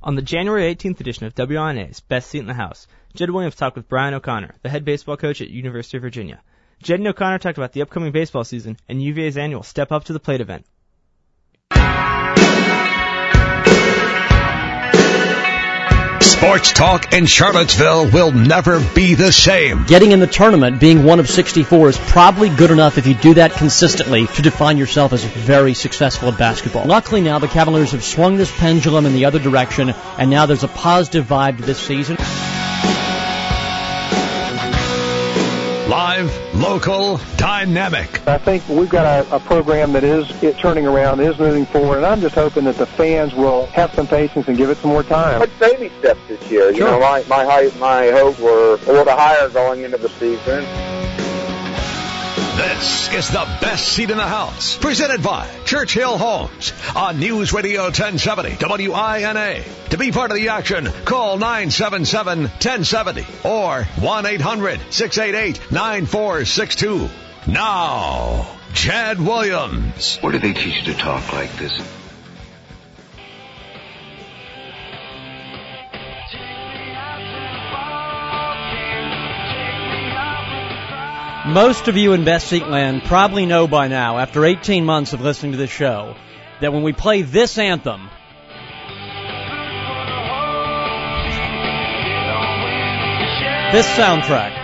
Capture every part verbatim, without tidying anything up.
On the January eighteenth edition of W I N A's Best Seat in the House, Jed Williams talked with Brian O'Connor, the head baseball coach at University of Virginia. Jed and O'Connor talked about the upcoming baseball season and U V A's annual Step Up to the Plate event. Sports talk in Charlottesville will never be the same. Getting in the tournament, being one of sixty-four, is probably good enough if you do that consistently to define yourself as very successful at basketball. Luckily now, the Cavaliers have swung this pendulum in the other direction, and now there's a positive vibe to this season. Live, local, dynamic. I think we've got a, a program that is it turning around, is moving forward, and I'm just hoping that the fans will have some patience and give it some more time. It's baby steps this year. You Sure. know, my my height, my hopes were a little higher going into the season. This is the Best Seat in the House, presented by Churchill Homes on News Radio ten seventy W I N A. To be part of the action, call nine seven seven, one zero seven zero or one eight hundred, six eight eight, nine four six two. Now, Jed Williams. Where do they teach you to talk like this? Most of you in Best Seat Land probably know by now, after eighteen months of listening to this show, that when we play this anthem, this soundtrack,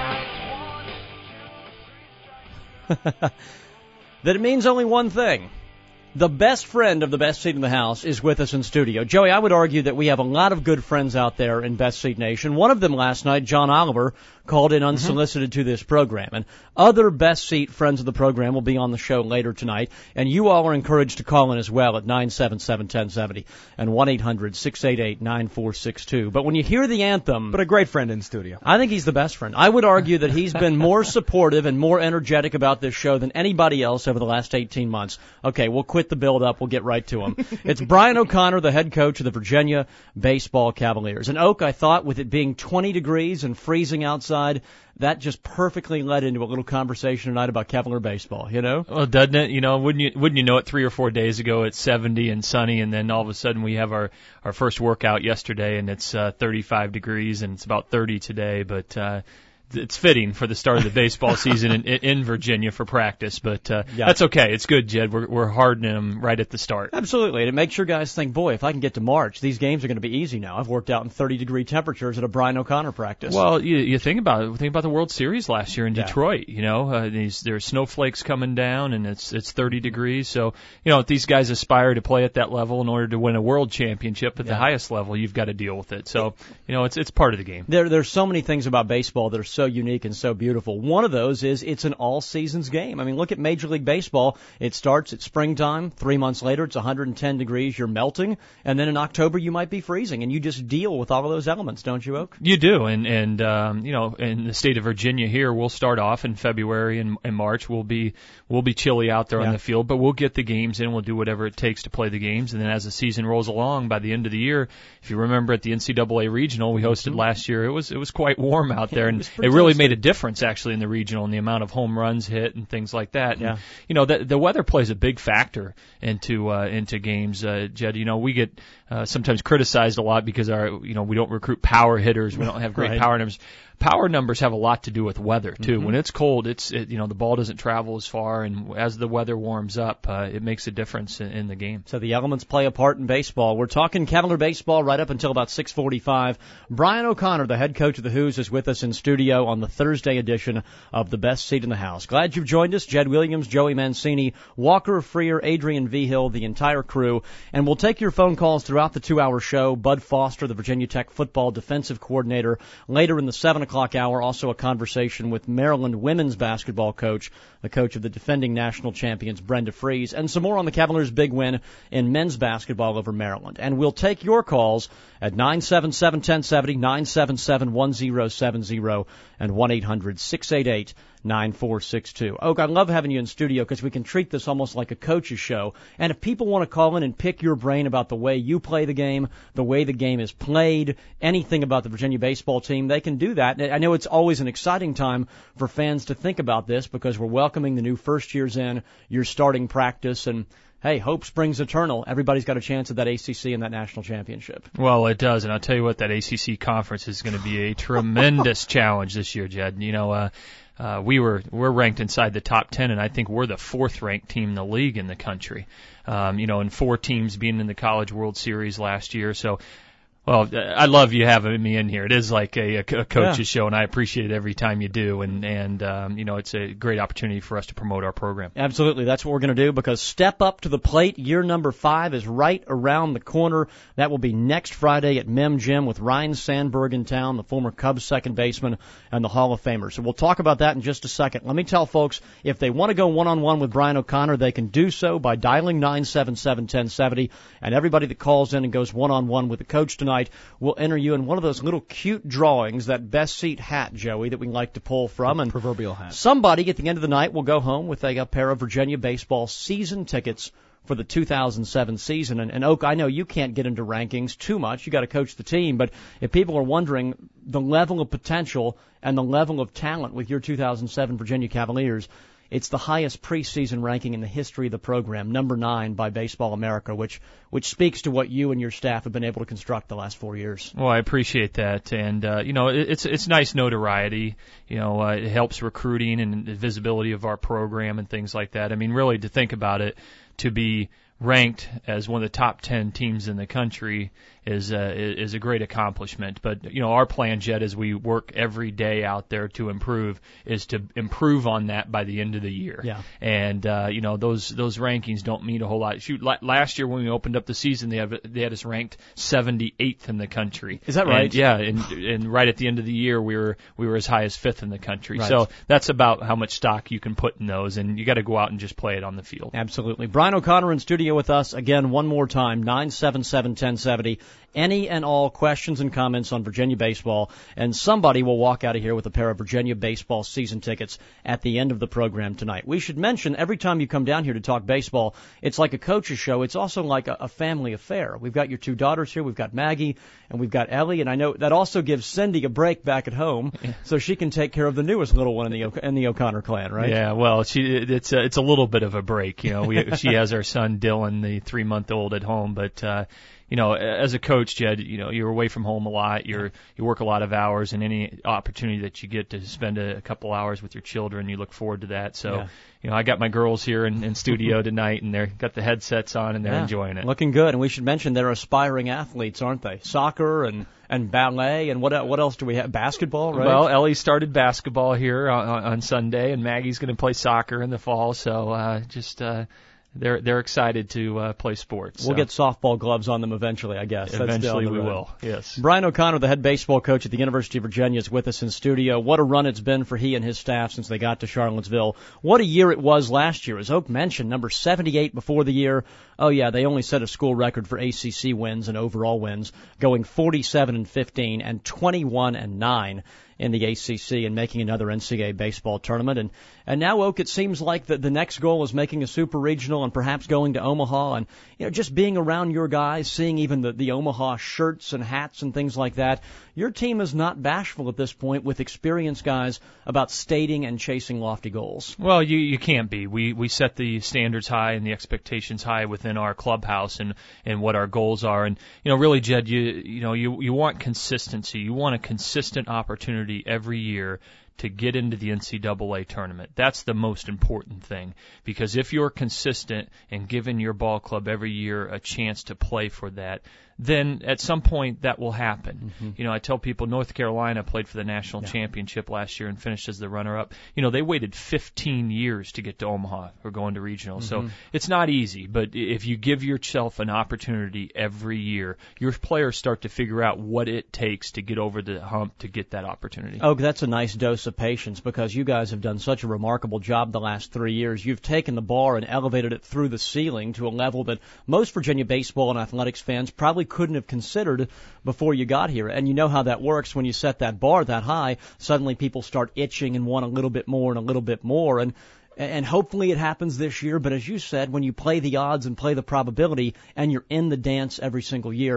that it means only one thing. The best friend of the Best Seat in the House is with us in studio. Joey, I would argue that we have a lot of good friends out there in Best Seat Nation. One of them last night, John Oliver, called in unsolicited mm-hmm. to this program. And other Best Seat friends of the program will be on the show later tonight. And you all are encouraged to call in as well at nine seven seven, one zero seven zero and one eight hundred, six eight eight, nine four six two. But when you hear the anthem... But a great friend in studio. I think he's the best friend. I would argue that he's been more supportive and more energetic about this show than anybody else over the last eighteen months. Okay, we'll quit the build-up. We'll get right to him. It's Brian O'Connor, the head coach of the Virginia Baseball Cavaliers. And, Oak, I thought with it being twenty degrees and freezing outside, that just perfectly led into a little conversation tonight about Cavalier baseball, you know? Well, doesn't it? You know, wouldn't you wouldn't you know it, three or four days ago it's seventy and sunny, and then all of a sudden we have our, our first workout yesterday, and it's uh, thirty-five degrees, and it's about thirty today, but... uh it's fitting for the start of the baseball season in, in Virginia for practice, but uh, yeah. That's okay. It's good, Jed. We're, we're hardening them right at the start. Absolutely. And it makes sure guys think, boy, if I can get to March, these games are going to be easy now. I've worked out in thirty-degree temperatures at a Brian O'Connor practice. Well, you, you think about it. Think about the World Series last year in yeah. Detroit. You know, uh, these there's snowflakes coming down, and it's it's thirty degrees. So, you know, if these guys aspire to play at that level in order to win a world championship at yeah. the highest level, you've got to deal with it. So, you know, it's it's part of the game. There There's so many things about baseball that are so unique and so beautiful. One of those is it's an all-seasons game. I mean, look at Major League Baseball. It starts at springtime. Three months later, it's one hundred ten degrees. You're melting. And then in October, you might be freezing. And you just deal with all of those elements, don't you, Oak? You do. And, and um, you know, in the state of Virginia here, we'll start off in February and, and March. We'll be we'll be chilly out there yeah. on the field, but we'll get the games in. We'll do whatever it takes to play the games. And then as the season rolls along, by the end of the year, if you remember at the N C double A Regional we hosted mm-hmm. last year, it was it was quite warm out there. And it, it really made a difference, actually, in the regional and the amount of home runs hit and things like that. Yeah. And, you know, the, the weather plays a big factor into uh, into games, uh, Jed. You know, we get uh, sometimes criticized a lot because our you know we don't recruit power hitters. We don't have great right. power numbers. Power numbers have a lot to do with weather too. Mm-hmm. When it's cold, it's it, you know the ball doesn't travel as far, and as the weather warms up, uh, it makes a difference in, in the game. So the elements play a part in baseball. We're talking Cavalier baseball right up until about six forty-five. Brian O'Connor, the head coach of the Who's, is with us in studio on the Thursday edition of the Best Seat in the House. Glad you've joined us, Jed Williams, Joey Mancini, Walker Freer, Adrian Vigil, the entire crew, and we'll take your phone calls throughout the two-hour show. Bud Foster, the Virginia Tech football defensive coordinator, later in the seven o'clock hour. Also a conversation with Maryland women's basketball coach, the coach of the defending national champions, Brenda Fries, and some more on the Cavaliers' big win in men's basketball over Maryland. And we'll take your calls at nine seven seven, one zero seven zero, nine seven seven, one zero seven zero, and one eight hundred, six eight eight, nine four six two. Oak, I love having you in studio because we can treat this almost like a coach's show. And if people want to call in and pick your brain about the way you play the game, the way the game is played, anything about the Virginia baseball team, they can do that. that? I know it's always an exciting time for fans to think about this because we're welcoming the new first years in, you're starting practice, and hey, hope springs eternal. Everybody's got a chance at that A C C and that national championship. Well, it does, and I'll tell you what, that A C C conference is going to be a tremendous challenge this year, Jed. You know, uh, uh, we were we're ranked inside the top ten, and I think we're the fourth ranked team in the league in the country. Um, you know, and four teams being in the College World Series last year, so. Well, I love you having me in here. It is like a, a coach's yeah. show, and I appreciate it every time you do. And, and um, you know, it's a great opportunity for us to promote our program. Absolutely. That's what we're going to do because Step Up to the Plate, year number five, is right around the corner. That will be next Friday at Mem Gym with Ryan Sandberg in town, the former Cubs second baseman and the Hall of Famer. So we'll talk about that in just a second. Let me tell folks, if they want to go one-on-one with Brian O'Connor, they can do so by dialing nine seven seven, one oh seven oh. And everybody that calls in and goes one-on-one with the coach tonight, we'll enter you in one of those little cute drawings, that best seat hat, Joey, that we like to pull from. And proverbial hat. Somebody at the end of the night will go home with a, a pair of Virginia baseball season tickets for the two thousand seven season. And, and Oak, I know you can't get into rankings too much. You got to coach the team. But if people are wondering the level of potential and the level of talent with your two thousand seven Virginia Cavaliers, it's the highest preseason ranking in the history of the program, number nine by Baseball America, which which speaks to what you and your staff have been able to construct the last four years. Well, I appreciate that, and uh, you know, it, it's it's nice notoriety. You know, uh, it helps recruiting and the visibility of our program and things like that. I mean, really, to think about it, to be ranked as one of the top ten teams in the country is uh, is a great accomplishment. But you know, our plan, Jed, as we work every day out there to improve, is to improve on that by the end of the year. Yeah. And uh, you know, those those rankings don't mean a whole lot. Shoot, la- last year when we opened up the season, they had they had us ranked seventy-eighth in the country. Is that right? And, yeah. And, and right at the end of the year, we were we were as high as fifth in the country. Right. So that's about how much stock you can put in those, and you got to go out and just play it on the field. Absolutely. Brian O'Connor in studio with us again one more time, nine seven seven, one oh seven oh. Any and all questions and comments on Virginia baseball, and somebody will walk out of here with a pair of Virginia baseball season tickets at the end of the program tonight. We should mention, every time you come down here to talk baseball, it's like a coach's show. It's also like a, a family affair. We've got your two daughters here. We've got Maggie, and we've got Ellie, and I know that also gives Cindy a break back at home, yeah. so she can take care of the newest little one in the in the O'Connor clan, right? Yeah, well, she it's a, it's a little bit of a break. You know, we she has our son Dylan, the three-month-old, at home, but uh you know, as a coach, Jed, you know, you're away from home a lot. You're you work a lot of hours, and any opportunity that you get to spend a, a couple hours with your children, you look forward to that. So, yeah. you know, I got my girls here in, in studio tonight, and they're got the headsets on, and they're yeah. enjoying it. Looking good, and we should mention they're aspiring athletes, aren't they? Soccer and and ballet, and what what else do we have? Basketball, right? Well, Ellie started basketball here on, on Sunday, and Maggie's going to play soccer in the fall. So, uh, just. Uh, They're they're excited to uh, play sports. We'll so. get softball gloves on them eventually, I guess. Eventually That's we road. will, yes. Brian O'Connor, the head baseball coach at the University of Virginia, is with us in studio. What a run it's been for he and his staff since they got to Charlottesville. What a year it was last year. As Oak mentioned, number seventy-eight before the year. Oh, yeah, they only set a school record for A C C wins and overall wins, going forty-seven and fifteen and twenty-one and nine in the A C C and making another N C double A baseball tournament. And, and now, Oak, it seems like the, the next goal is making a super regional and perhaps going to Omaha and, you know, just being around your guys, seeing even the, the Omaha shirts and hats and things like that. Your team is not bashful at this point with experienced guys about stating and chasing lofty goals. Well, you, you can't be. We, we set the standards high and the expectations high within our clubhouse and, and what our goals are. And, you know, really, Jed, you, you know, you, you want consistency. You want a consistent opportunity every year to get into the N C double A tournament. That's the most important thing, because if you're consistent and giving your ball club every year a chance to play for that, then at some point that will happen. Mm-hmm. You know, I tell people North Carolina played for the national yeah. championship last year and finished as the runner-up. You know, they waited fifteen years to get to Omaha or going to regional. Mm-hmm. So it's not easy, but if you give yourself an opportunity every year, your players start to figure out what it takes to get over the hump to get that opportunity. Oh, that's a nice dose of patience, because you guys have done such a remarkable job the last three years. You've taken the bar and elevated it through the ceiling to a level that most Virginia baseball and athletics fans probably couldn't have considered before you got here. And you know how that works. When you set that bar that high, suddenly people start itching and want a little bit more and a little bit more. And And hopefully it happens this year. But as you said, when you play the odds and play the probability and you're in the dance every single year,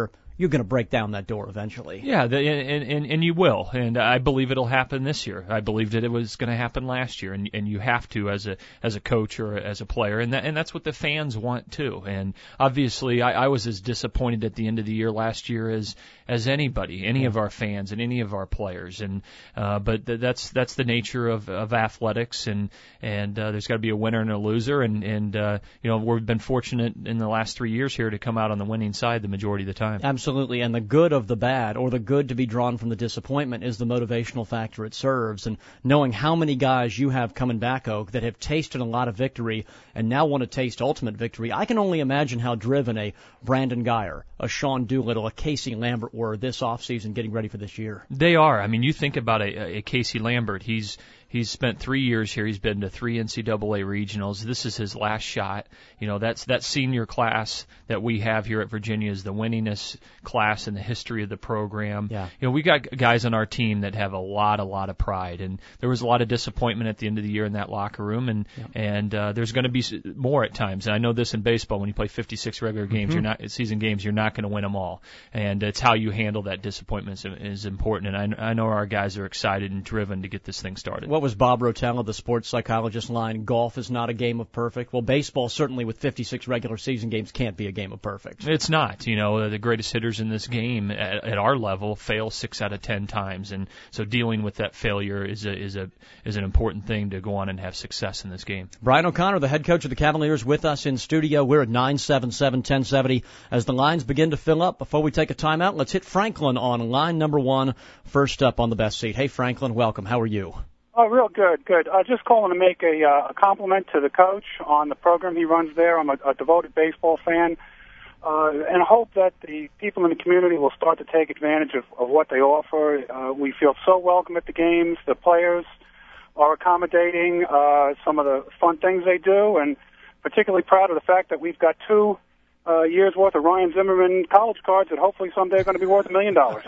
you're going to break down that door eventually. Yeah, the, and, and and you will, and I believe it'll happen this year. I believed that it was going to happen last year, and and you have to as a as a coach or as a player, and that and that's what the fans want too. And obviously, I, I was as disappointed at the end of the year last year as as anybody, any of our fans and any of our players. And uh, but th- that's that's the nature of of athletics, and and uh, there's got to be a winner and a loser, and and uh, you know we've been fortunate in the last three years here to come out on the winning side the majority of the time. Absolutely, and the good of the bad, or the good to be drawn from the disappointment, is the motivational factor it serves. And knowing how many guys you have coming back, Oak, that have tasted a lot of victory and now want to taste ultimate victory, I can only imagine how driven a Brandon Geyer, a Sean Doolittle, a Casey Lambert were this offseason getting ready for this year. They are. I mean, you think about a, a Casey Lambert. He's He's spent three years here. He's been to three N C double A regionals. This is his last shot. You know, that's that senior class that we have here at Virginia is the winningest class in the history of the program. Yeah. You know, we got guys on our team that have a lot, a lot of pride, and there was a lot of disappointment at the end of the year in that locker room, and yeah. and uh, there's going to be more at times. And I know this in baseball, when you play fifty-six regular games, mm-hmm. you're not season games, you're not going to win them all, and it's how you handle that disappointment is, is important. And I, I know our guys are excited and driven to get this thing started. What was Bob Rotella, the sports psychologist, line? Golf is not a game of perfect. Well, baseball, certainly with fifty-six regular season games, can't be a game of perfect. It's not. You know, the greatest hitters in this game at, at our level fail six out of ten times, and so dealing with that failure is a is a is an important thing to go on and have success in this game. Brian O'Connor, the head coach of the Cavaliers, with us in studio. We're at nine seven seven, ten seventy. As the lines begin to fill up, before we take a timeout, let's hit Franklin on line number one, first up on the best seat. Hey, Franklin, welcome. How are you? Oh, real good, good. Uh, just calling to make a, uh, a compliment to the coach on the program he runs there. I'm a, a devoted baseball fan, uh, and hope that the people in the community will start to take advantage of, of what they offer. Uh, we feel so welcome at the games. The players are accommodating uh, some of the fun things they do, and particularly proud of the fact that we've got two Uh, years worth of Ryan Zimmerman college cards that hopefully someday are going to be worth a million dollars.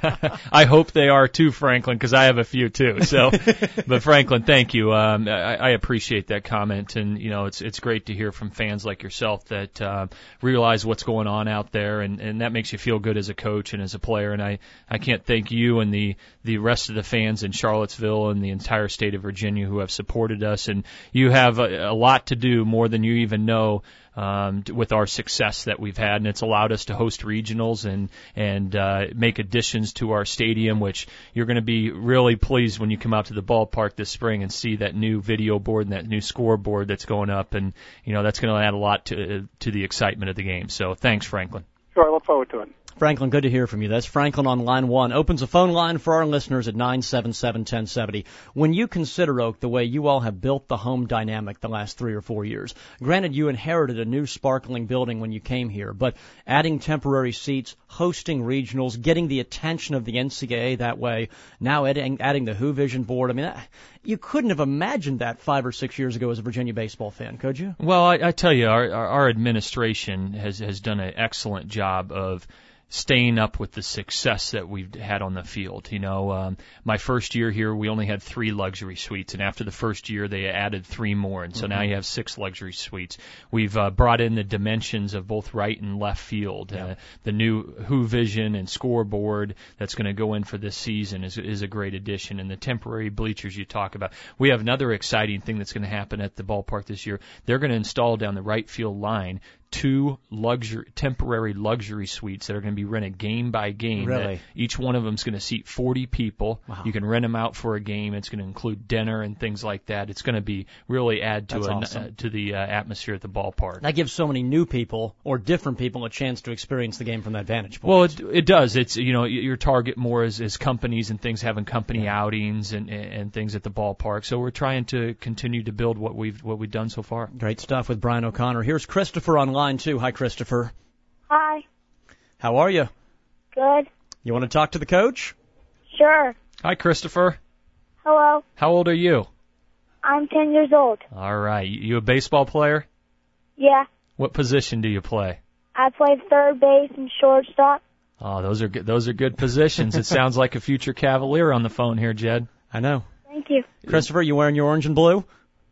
I hope they are too, Franklin, because I have a few too. So, but Franklin, thank you. Um, I, I appreciate that comment, and you know, it's it's great to hear from fans like yourself that uh, realize what's going on out there, and, and that makes you feel good as a coach and as a player. And I I can't thank you and the the rest of the fans in Charlottesville and the entire state of Virginia who have supported us, and you have a, a lot to do, more than you even know, Um, with our success that we've had, and it's allowed us to host regionals and and uh, make additions to our stadium, which you're going to be really pleased when you come out to the ballpark this spring and see that new video board and that new scoreboard that's going up, and you know that's going to add a lot to to the excitement of the game. So thanks, Franklin. Sure, I look forward to it. Franklin, good to hear from you. That's Franklin on line one. Opens a phone line for our listeners at nine seven seven, ten seventy. When you consider, Oak, the way you all have built the home dynamic the last three or four years, granted you inherited a new sparkling building when you came here, but adding temporary seats, hosting regionals, getting the attention of the N C double A that way, now adding, adding the Who Vision board, I mean, that, you couldn't have imagined that five or six years ago as a Virginia baseball fan, could you? Well, I, I tell you, our, our, our administration has, has done an excellent job of staying up with the success that we've had on the field. You know, um, my first year here, we only had three luxury suites, and after the first year, they added three more, and so mm-hmm. now you have six luxury suites. We've uh, brought in the dimensions of both right and left field. Yeah. Uh, the new Who Vision and scoreboard that's going to go in for this season is is a great addition, and the temporary bleachers you talk about. We have another exciting thing that's going to happen at the ballpark this year. They're going to install down the right field line two luxury, temporary luxury suites that are going to be rented game by game. Really? Each one of them is going to seat forty people. Wow. You can rent them out for a game. It's going to include dinner and things like that. It's going to be really add to a, awesome. uh, to the uh, atmosphere at the ballpark. That gives so many new people or different people a chance to experience the game from that vantage point. Well, it, it does. It's, you know, your target more is, is companies and things having company yeah. outings and, and things at the ballpark. So we're trying to continue to build what we've what we've done so far. Great stuff with Brian O'Connor. Here's Christopher on line two. Hi, Christopher. Hi. How are you? Good. You want to talk to the coach? Sure. Hi, Christopher. Hello. How old are you? I'm ten years old. All right. You a baseball player? Yeah. What position do you play? I play third base and shortstop. Oh, those are good, those are good positions. It sounds like a future Cavalier on the phone here, Jed. I know. Thank you. Christopher, you wearing your orange and blue?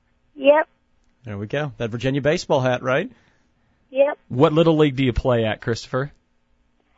Yep. There we go. That Virginia baseball hat, right? Yep. What little league do you play at, Christopher?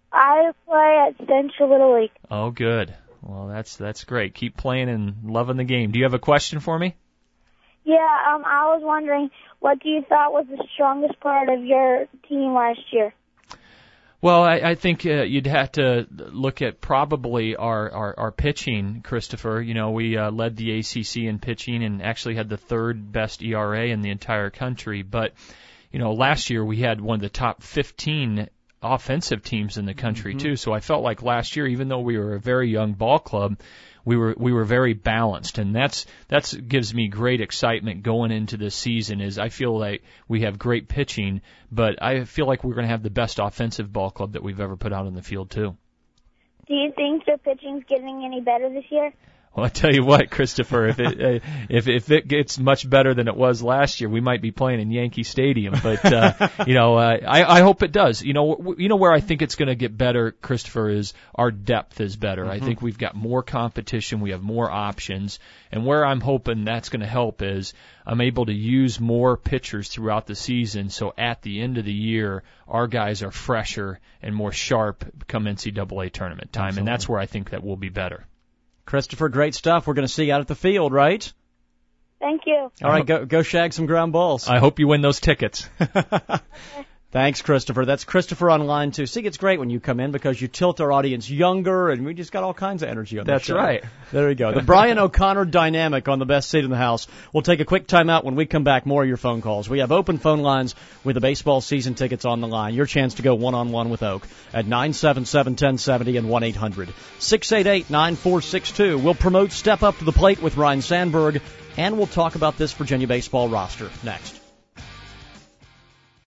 I play at Central Little League. Oh, good. Well, that's that's great. Keep playing and loving the game. Do you have a question for me? Yeah, um, I was wondering, what do you thought was the strongest part of your team last year? Well, I, I think uh, you'd have to look at probably our, our, our pitching, Christopher. You know, we uh, led the A C C in pitching and actually had the third best E R A in the entire country. But, you know, last year we had one of the top fifteen offensive teams in the country, mm-hmm. too. So I felt like last year, even though we were a very young ball club, we were we were very balanced, and that's that's gives me great excitement going into this season. Is I feel like we have great pitching, but I feel like we're going to have the best offensive ball club that we've ever put out on the field too. Do you think your pitching's getting any better this year? Well, I tell you what, Christopher, if it uh, if if it gets much better than it was last year, we might be playing in Yankee Stadium. But uh, you know, uh, I I hope it does. You know, w- you know where I think it's going to get better, Christopher, is our depth is better. Mm-hmm. I think we've got more competition, we have more options, and where I'm hoping that's going to help is I'm able to use more pitchers throughout the season. So at the end of the year, our guys are fresher and more sharp come N C double A tournament time, Absolutely. And that's where I think that will be better. Christopher, great stuff. We're going to see you out at the field, right? Thank you. All right, go go shag some ground balls. I hope you win those tickets. Okay. Thanks, Christopher. That's Christopher on line two. See, it's great when you come in because you tilt our audience younger, and we just got all kinds of energy on the That's show. That's right. There you go. The Brian O'Connor dynamic on the best seat in the house. We'll take a quick timeout. When we come back, more of your phone calls. We have open phone lines with the baseball season tickets on the line. Your chance to go one-on-one with Oak at nine seven seven, one oh seven oh and one eight hundred, six eight eight, nine four six two. We'll promote Step Up to the Plate with Ryan Sandberg, and we'll talk about this Virginia baseball roster next.